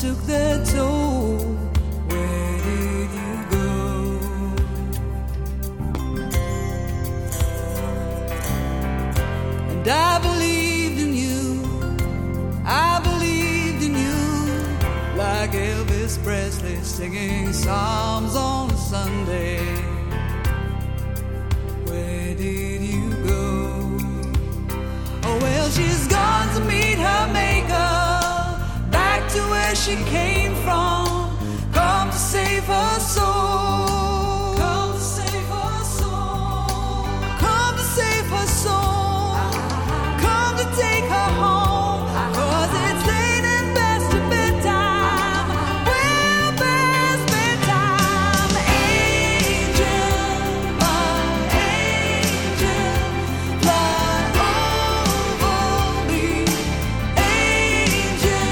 took their toll. Where did you go? And I believed in you, I believed in you, like Elvis Presley singing psalms on a Sunday. Where did you go? Oh well, she's gone to meet her maker, back to where she came from, come to save her soul, come to save her soul, come to save her soul, come to take her home, 'cause it's late and past your bedtime, well past bedtime. Angel, my angel, fly over me. Angel,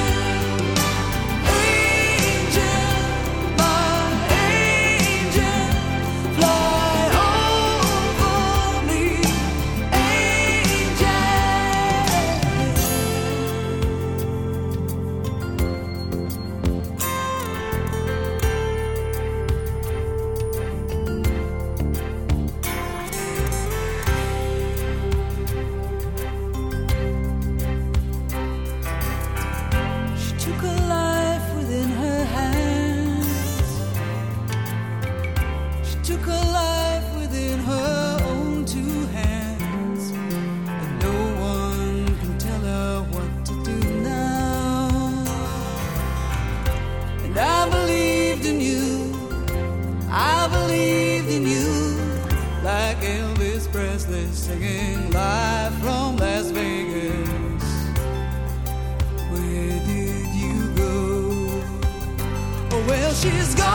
angel, my angel, fly over me. Angel. She took her life within her hands. She took her life within her own two hands. And no one can tell her what to do now. And I believed in you, I believed in you, like Elvis Presley singing live from Las Vegas. Where did you go? Oh well, she's gone